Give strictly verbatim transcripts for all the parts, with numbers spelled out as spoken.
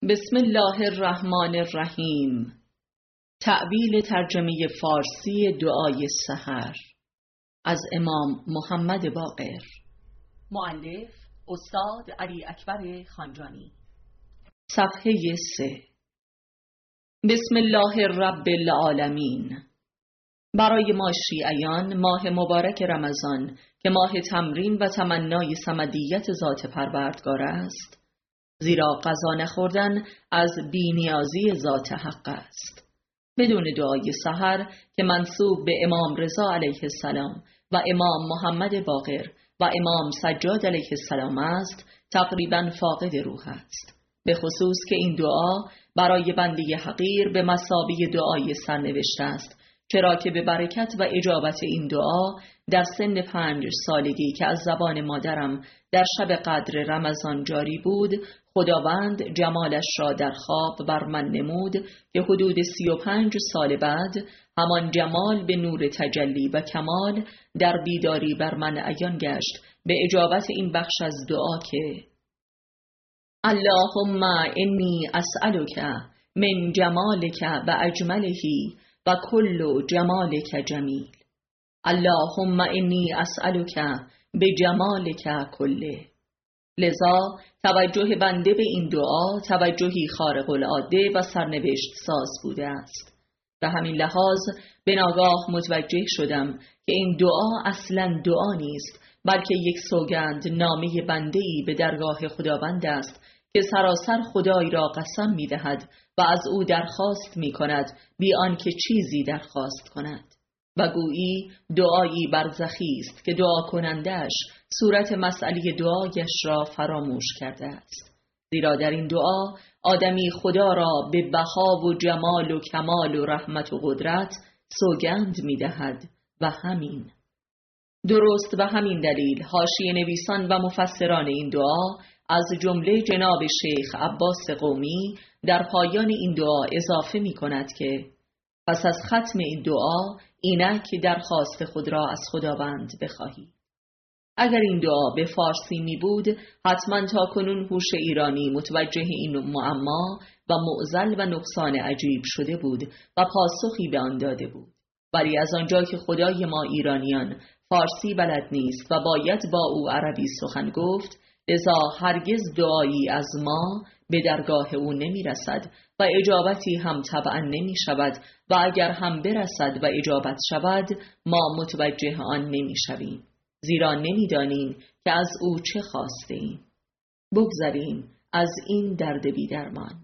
بسم الله الرحمن الرحیم. تأویل ترجمه فارسی دعای سحر از امام محمد باقر. مؤلف استاد علی اکبر خانجانی. صفحه سه. بسم الله رب العالمین. برای ما شیعیان ماه مبارک رمضان که ماه تمرین و تمنای صمدیت ذات پروردگار است، زیرا غذا نخوردن از بی‌نیازی ذات حق است. بدون دعای سحر که منسوب به امام رضا علیه السلام و امام محمد باقر و امام سجاد علیه السلام است، تقریباً فاقد روح است، به خصوص که این دعا برای بنده حقیر به مثابه دعای سرنوشته است، چرا که به برکت و اجابت این دعا در سن پنج سالگی که از زبان مادرم در شب قدر رمضان جاری بود، خداوند جمالش را در خواب بر من نمود که حدود سی و پنج سال بعد همان جمال به نور تجلی و کمال در بیداری بر من عیان گشت، به اجابت این بخش از دعا که اللهم انی اسألک من جمالک و اجمله و کل جمالک جمیل. اللهم انی اسألک بجمالک کله. لذا توجه بنده به این دعا توجهی خارق العاده و سرنوشت ساز بوده است. به همین لحاظ به ناگاه متوجه شدم که این دعا اصلاً دعا نیست، بلکه یک سوگند نامه بنده‌ای به درگاه خداوند است که سراسر خدای را قسم می دهد و از او درخواست می کند بی آنکه چیزی درخواست کند، و گویی دعایی برزخی است که دعا کنندش صورت مسئله دعایش را فراموش کرده است. زیرا در این دعا آدمی خدا را به بها و جمال و کمال و رحمت و قدرت سوگند می دهد و همین. درست و همین دلیل حاشیه نویسان و مفسران این دعا از جمله جناب شیخ عباس قومی در پایان این دعا اضافه می کند که پس از ختم این دعا اینک درخواست خود را از خداوند بخواهی. اگر این دعا به فارسی می بود، حتما تا کنون هوش ایرانی متوجه این معما و معضل و نقصان عجیب شده بود و پاسخی به آن داده بود. ولی از آنجا که خدای ما ایرانیان فارسی بلد نیست و باید با او عربی سخن گفت، لذا هرگز دعایی از ما به درگاه او نمی رسد و اجابتی هم طبعا نمی شود، و اگر هم برسد و اجابت شود ما متوجه آن نمی شویم، زیرا نمی دانیم که از او چه خواسته ایم. بگذاریم از این درد بی درمان.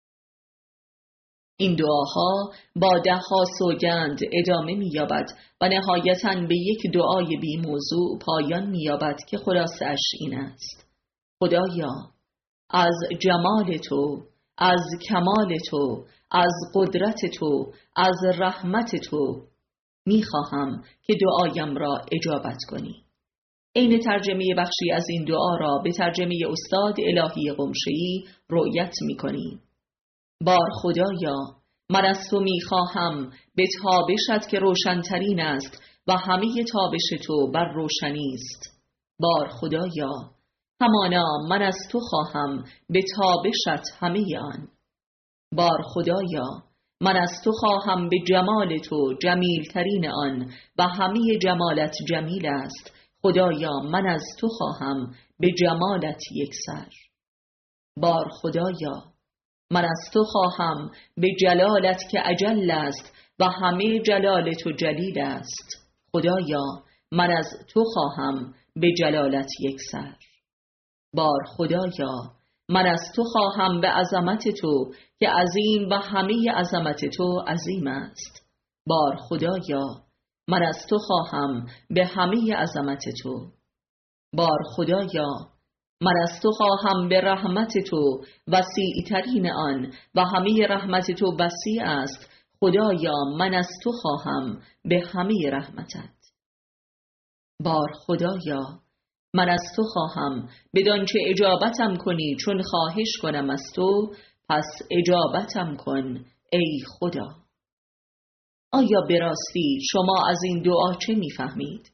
این دعاها با ده ها سوگند ادامه می یابد و نهایتاً به یک دعای بی موضوع پایان می یابد که خلاصه اش این است: خدایا، از جمال تو، از کمال تو، از قدرت تو، از رحمت تو می خواهم که دعایم را اجابت کنی. عین ترجمه بخشی از این دعا را به ترجمه استاد الهی قمشه‌ای رؤیت می کنی. بار خدایا، من از تو می خواهم به تابشت که روشنترین است و همه تابش تو بر روشنی است. بار خدایا، همانا من از تو خواهم به تابشت همه آن. بار خدایا، من از تو خواهم به جمال تو جمیل ترین آن و همه جمالت جمیل است. خدایا، من از تو خواهم به جمالت یک سر. بار خدایا، من از تو خواهم به جلالت که اجل است و همه جلال تو جلیل است. خدایا، من از تو خواهم به جلالت یک سر. بار خدایا، من از تو خواهم به عظمت تو که عظیم و همه عظمت تو عظیم است. بار خدایا، من از تو خواهم به همه عظمت تو. بار خدایا، من از تو خواهم به رحمت تو وسیع ترین آن و همه رحمت تو وسیع است. خدایا، من از تو خواهم به همه رحمتت. بار خدایا، من از تو خواهم بدان چه اجابتم کنی چون خواهش کنم از تو، پس اجابتم کن ای خدا. آیا به راستی شما از این دعا چه میفهمید؟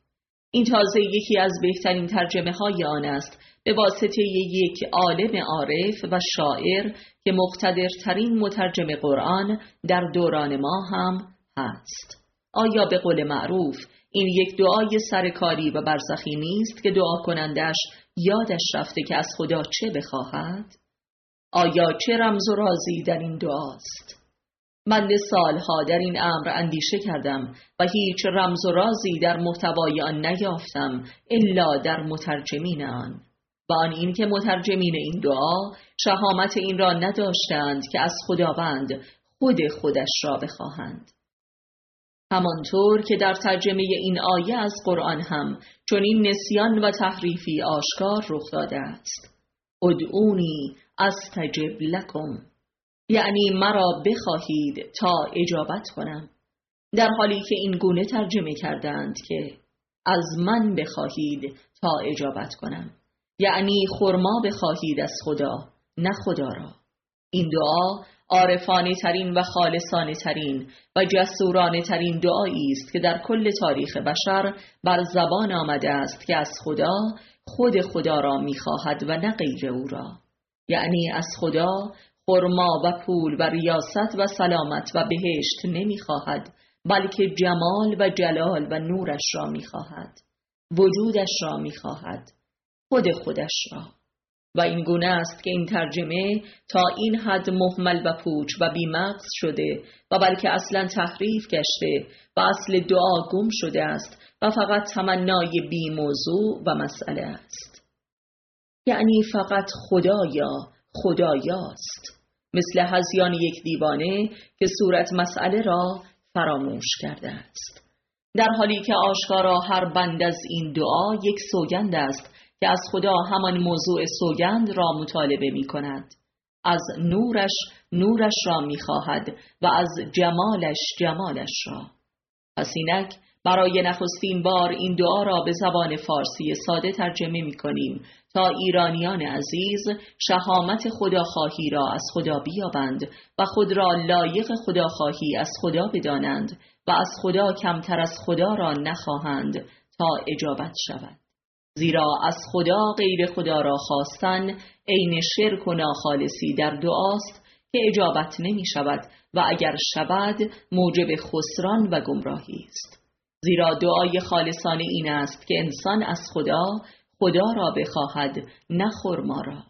این تازه یکی از بهترین ترجمه های آن است به واسطه یک عالم عارف و شاعر که مقتدرترین مترجم قرآن در دوران ما هم هست. آیا به قول معروف این یک دعای سرکاری و برزخی نیست که دعا کنندش یادش رفته که از خدا چه بخواهد؟ آیا چه رمز و رازی در این دعاست؟ من سالها در این امر اندیشه کردم و هیچ رمز و رازی در محتوای آن نیافتم الا در مترجمین آن، و آن این که مترجمین این دعا شهامت این را نداشتند که از خداوند خود خودش را بخواهند. همانطور که در ترجمه این آیه از قرآن هم چنین نسیان و تحریفی آشکار رخ داده است. ادعونی استجب لکم، یعنی مرا بخواهید تا اجابت کنم، در حالی که این گونه ترجمه کردند که از من بخواهید تا اجابت کنم، یعنی خرما بخواهید از خدا نه خدا را. این دعا عارفانه ترین و خالصانه ترین و جسورانه ترین دعایی است که در کل تاریخ بشر بر زبان آمده است که از خدا خود خدا را می‌خواهد و نه غیر او را، یعنی از خدا خرما و پول و ریاست و سلامت و بهشت نمی‌خواهد، بلکه جمال و جلال و نورش را می‌خواهد، وجودش را می‌خواهد، خود خودش را. و این گونه است که این ترجمه تا این حد مهمل و پوچ و بی‌مغز شده و بلکه اصلا تحریف گشته و اصل دعا گم شده است و فقط تمنای بی موضوع و مسئله است. یعنی فقط خدایا خدایاست، مثل هذیان یک دیوانه که صورت مسئله را فراموش کرده است، در حالی که آشکارا هر بند از این دعا یک سوگند است که از خدا همان موضوع سوگند را مطالبه می کند. از نورش نورش را می خواهد و از جمالش جمالش را. پس اینک برای نخستین بار این دعا را به زبان فارسی ساده ترجمه می کنیم تا ایرانیان عزیز شهامت خداخواهی را از خدا بیابند و خود را لایق خداخواهی از خدا بدانند و از خدا کمتر از خدا را نخواهند تا اجابت شود. زیرا از خدا غیر خدا را خواستن عین شرک و ناخالصی در دعاست که اجابت نمی شود و اگر شود موجب خسران و گمراهی است. زیرا دعای خالصانه این است که انسان از خدا خدا را بخواهد نه خرما را.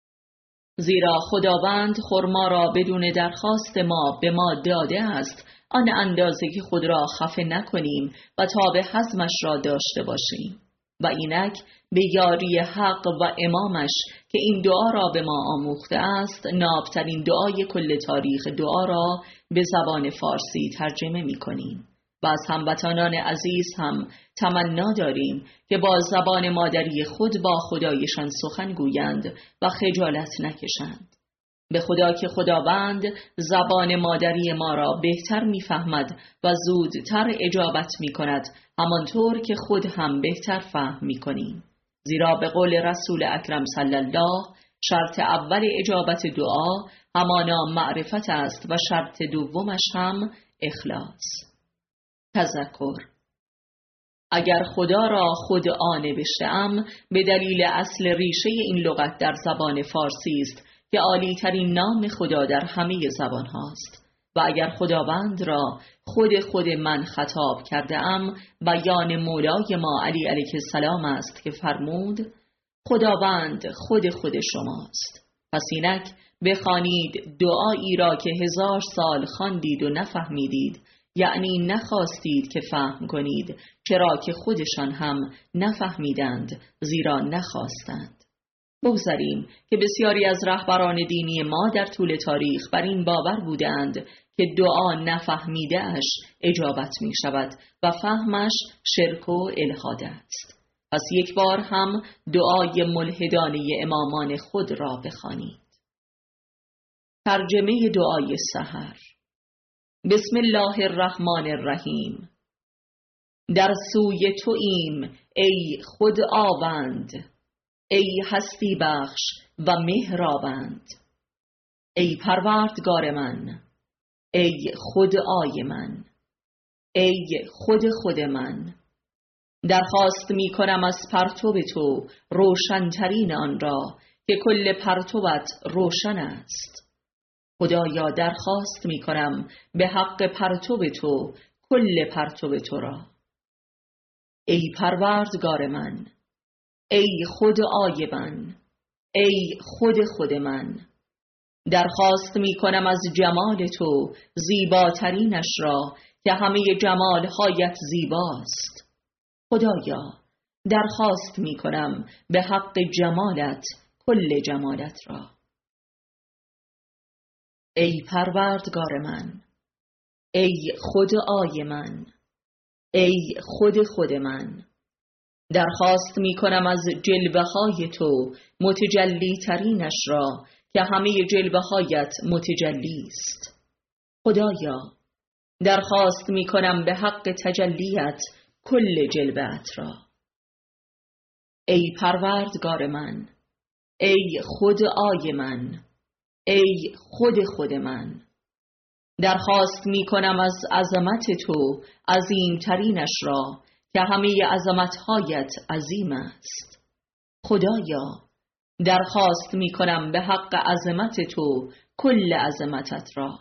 زیرا خداوند خرما را بدون درخواست ما به ما داده است، آن اندازه که خود را خفه نکنیم و تاب هضمش را داشته باشیم. و اینک به یاری حق و امامش که این دعا را به ما آموخته است، نابترین دعای کل تاریخ دعا را به زبان فارسی ترجمه می کنیم و از هموطنان عزیز هم تمنا داریم که با زبان مادری خود با خدایشان سخن گویند و خجالت نکشند. به خدا که خداوند زبان مادری ما را بهتر می‌فهمد و زودتر اجابت می‌کند، همانطور که خود هم بهتر فهم می‌کنیم. زیرا به قول رسول اکرم صلی الله شرط اول اجابت دعا همانا معرفت است و شرط دومش هم اخلاص. تذکر: اگر خدا را خود آن نوشته‌ام به دلیل اصل ریشه این لغت در زبان فارسی است که عالی ترین نام خدا در همه زبان هاست، و اگر خداوند را خود خود من خطاب کرده ام بیان مولای ما علی علیه السلام است که فرمود خداوند خود خود شماست. پس اینک بخوانید دعایی را که هزار سال خواندید و نفهمیدید، یعنی نخواستید که فهم کنید، چرا که خودشان هم نفهمیدند زیرا نخواستند. بگذاریم که بسیاری از رهبران دینی ما در طول تاریخ بر این باور بودند که دعا نفهمیده اش اجابت می شود و فهمش شرک و الحاد است. پس یک بار هم دعای ملحدانه امامان خود را بخوانید. ترجمه دعای سحر: بسم الله الرحمن الرحیم. در سوی توییم ای خداوند، ای هستی بخش و مهربان، ای پروردگار من، ای خدای من، ای خود خود من، درخواست می کنم از پرتو تو روشنترین آن را که کل پرتوت روشن است. خدایا درخواست می کنم به حق پرتو تو کل پرتو تو را. ای پروردگار من، ای خود آی من، ای خود خود من، درخواست می کنم از جمال تو زیباترینش را که همه جمالهایت زیباست. خدایا درخواست می کنم به حق جمالت کل جمالت را. ای پروردگار من، ای خود آی من، ای خود خود من، درخواست می کنم از جلوه های تو متجلی ترینش را که همه جلوه هایت متجلی است. خدایا درخواست می کنم به حق تجلیت کل جلوه‌ات را. ای پروردگار من، ای خود آی من، ای خود خود من، درخواست می کنم از عظمت تو عظیمترینش را که همه عظمتهایت عظیم است. خدایا درخواست می کنم به حق عظمت تو کل عظمتت را.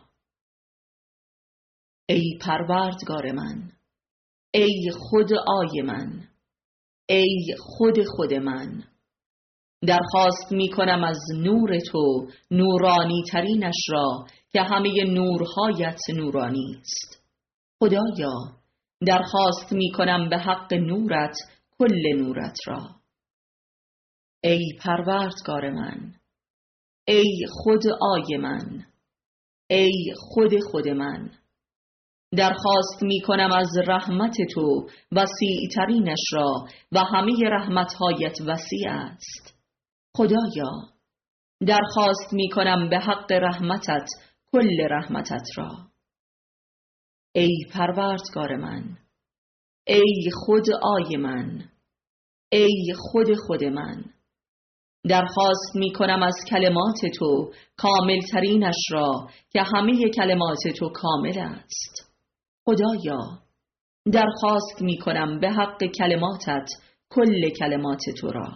ای پروردگار من، ای خود آی من، ای خود خود من، درخواست می کنم از نور تو نورانی ترینش را که همه نورهایت نورانی است. خدایا درخواست می کنم به حق نورت کل نورت را. ای پروردگار من، ای خود آی من، ای خود خود من، درخواست می کنم از رحمت تو وسیع ترینش را و همه رحمتهایت وسیع است. خدایا درخواست می کنم به حق رحمتت کل رحمتت را. ای پروردگار من، ای خود آی من، ای خود خود من، درخواست می کنم از کلمات تو کامل ترینش را که همه کلمات تو کامل است. خدایا درخواست می کنم به حق کلماتت کل کلمات تو را.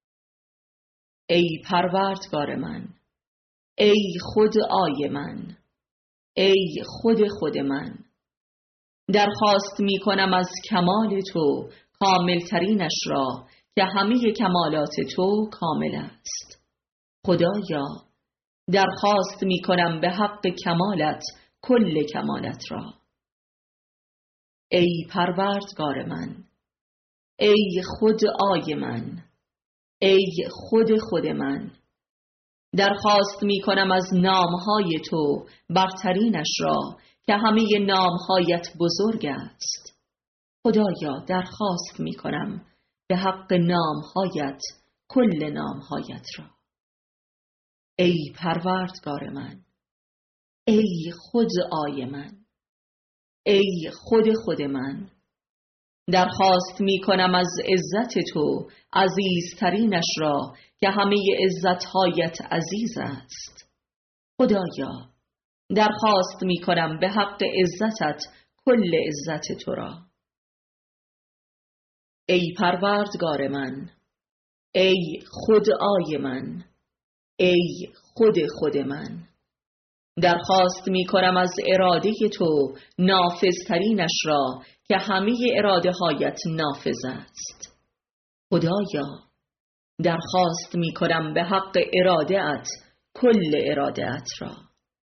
ای پروردگار من، ای خود آی من، ای خود خود من، درخواست می کنم از کمال تو کامل ترینش را که همه کمالات تو کامل است. خدایا درخواست می کنم به حق کمالت کل کمالت را. ای پروردگار من، ای خود آی من، ای خود خود من، درخواست می کنم از نامهای تو برترینش را که همه نامهایت بزرگ است. خدایا درخواست می کنم به حق نامهایت کل نامهایت را. ای پروردگار من، ای خود آی من، ای خود خود من، درخواست می کنم از عزت تو عزیزترینش را که همه عزتهایت عزیز است. خدایا درخواست می کنم به حق عزتت کل عزت تو را. ای پروردگار من، ای خود آی من، ای خود خود من، درخواست می کنم از اراده تو نافذترینش را که همه اراده هایت نافذ است. خدایا درخواست می کنم به حق اراده‌ات کل اراده‌ات را.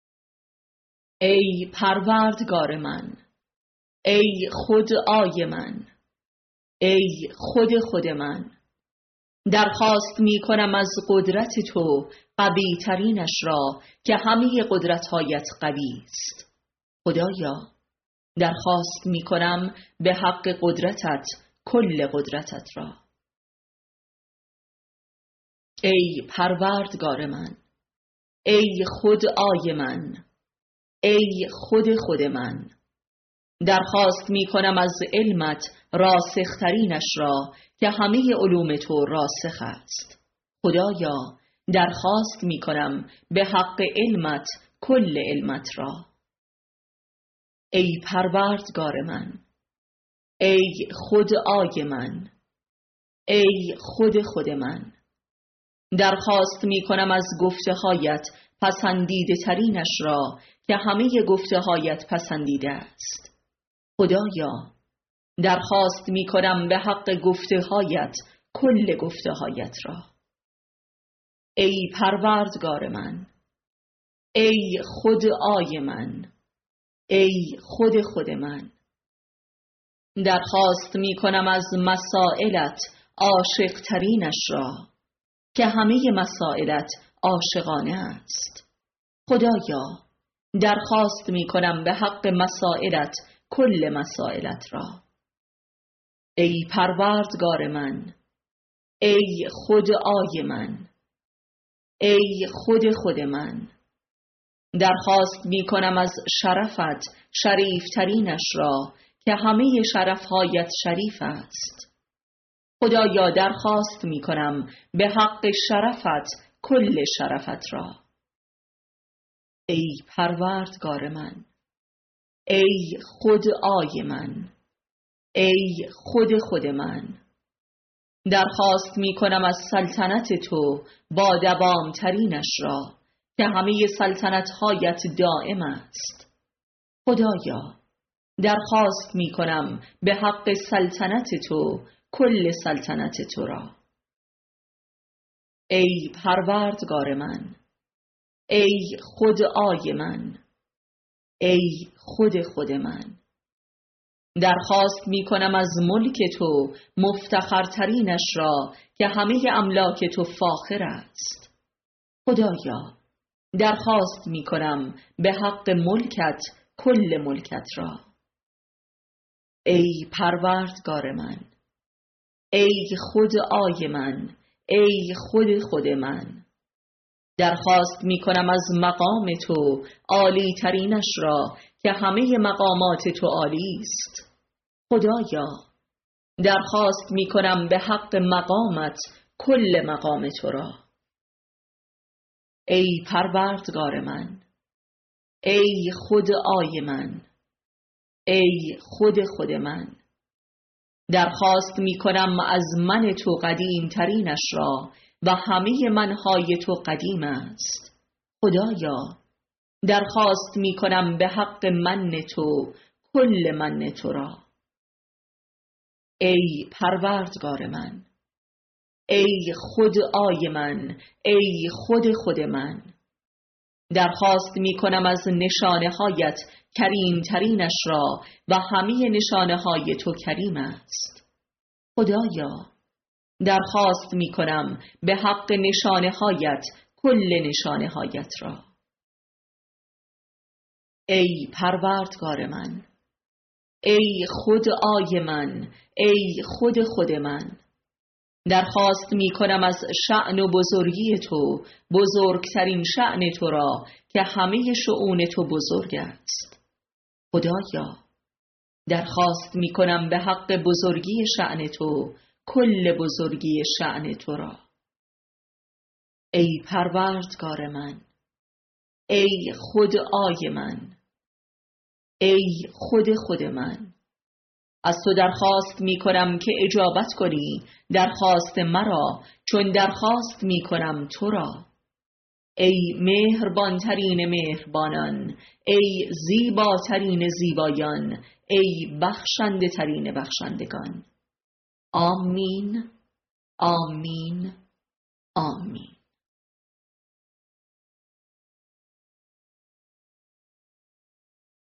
ای پروردگار من، ای خود آی من، ای خود خود من، درخواست می کنم از قدرت تو قوی ترینش را که همه قدرتهایت قوی است. خدایا درخواست می کنم به حق قدرتت کل قدرتت را. ای پروردگار من، ای خود آی من، ای خود خود من، درخواست می کنم از علمت راسخترینش را که همه علوم تو راسخ است. خدایا درخواست می کنم به حق علمت کل علمت را. ای پروردگار من، ای خدای من، ای خود خود من. درخواست می کنم از گفته هایت پسندیده ترینش را که همه گفته هایت پسندیده است. خدایا، درخواست می کنم به حق گفته هایت کل گفته هایت را. ای پروردگار من، ای خدای من، ای خود خود من. درخواست می کنم از مسائلت عاشق ترینش را که همه مسائلت عاشقانه است. خدایا، درخواست می کنم به حق مسائلت کل مسائلت را. ای پروردگار من، ای خدای من، ای خود خود من. درخواست می کنم از شرفت شریف ترینش را که همه شرفهایت شریف است. خدایا، درخواست می کنم به حق شرفت کل شرفت را. ای پروردگار من، ای خدای من، ای خود خود من. درخواست می کنم از سلطنت تو با دوام ترینش را که همه سلطنت هایت دائم است. خدایا، درخواست می کنم به حق سلطنت تو کل سلطنت تو را. ای پروردگار من، ای خدای من، ای خود خود من. درخواست می کنم از ملک تو مفتخرترینش را که همه املاک تو فاخر است. خدایا، درخواست می کنم به حق ملکت کل ملکت را. ای پروردگار من، ای خدای من، ای خود خود من. درخواست می کنم از مقام تو عالی ترینش را که همه مقامات تو عالی است. خدایا، درخواست می کنم به حق مقامت کل مقام تو را. ای پروردگار من، ای خدای من، ای خود خود من. درخواست می کنم از من تو قدیم ترینش را و همه منهای تو قدیم است. خدایا، درخواست می کنم به حق من تو کل من تو را. ای پروردگار من، ای خدای من، ای خود خود من. درخواست می کنم از نشانه هایت کریم ترینش را و همه نشانه های تو کریم است. خدایا، درخواست می کنم به حق نشانه هایت کل نشانه هایت را. ای پروردگار من، ای خدای من، ای خود خود من. درخواست می کنم از شأن و بزرگی تو بزرگترین شأن تو را که همه شؤون تو بزرگ است. خدایا، درخواست می کنم به حق بزرگی شأن تو کل بزرگی شأن تو را. ای پروردگار من، ای خدای من، ای خود خود من. از تو درخواست می کنم که اجابت کنی درخواست مرا چون درخواست می کنم تو را. ای مهربانترین مهربانان، ای زیباترین زیبایان، ای بخشنده ترین بخشندگان. آمین، آمین، آمین.